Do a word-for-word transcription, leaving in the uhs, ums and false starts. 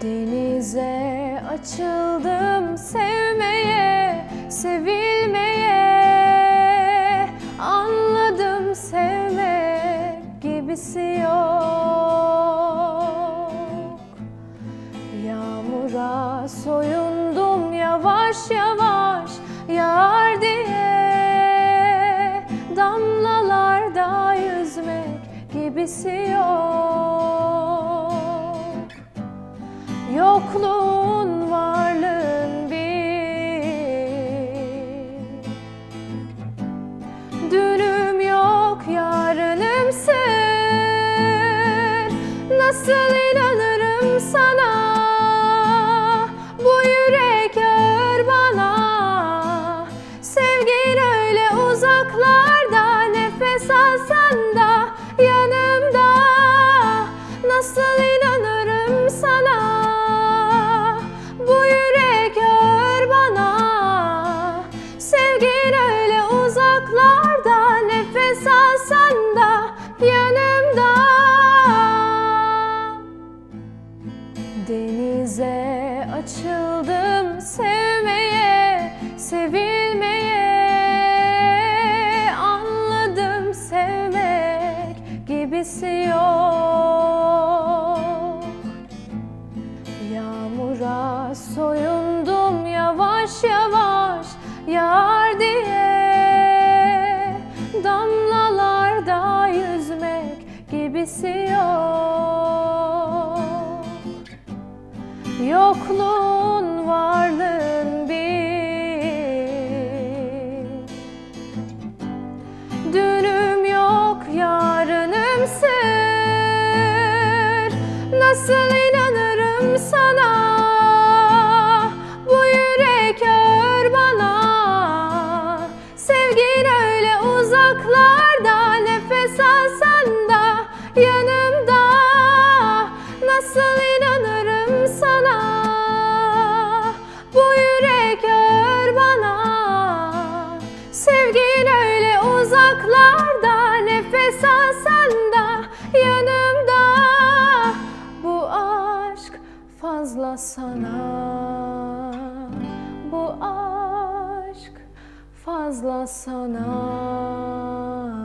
Denize açıldım sevmeye, sevilmeye. Anladım sevmek gibisi yok. Yağmura soyundum yavaş yavaş yağar diye. Damlalarda yüzmek gibisi yok. Yokluğun varlığın bir. Dünüm yok yarınımsın. Nasıl inanırım sana? Bu yürek ağır bana. Sevgin öyle uzaklarda, nefes alsan da yanımda. Nasıl inanırım sana? Bu yürek ağır bana. Sevgin öyle uzaklarda, nefes alsan da yanımda. Denize açıldım sevmeye, sevilmeye. Anladım sevmek gibisi yok. Yağmura soyundum yavaş yavaş yağar diye. Damlalarda yüzmek gibisi yok. Yokluğun varlığın bir. Dünüm yok yarınımsın. Nasıl inanırım sana? Bu yürek ağır bana. Sevgin öyle uzaklarda, nefes alsan da yanımda. Nasıl inanırım sana? Bu yürek ağır bana. Sevgin öyle uzaklarda, nefes alsan da yanımda. Bu aşk fazla sana. Bu aşk fazla sana.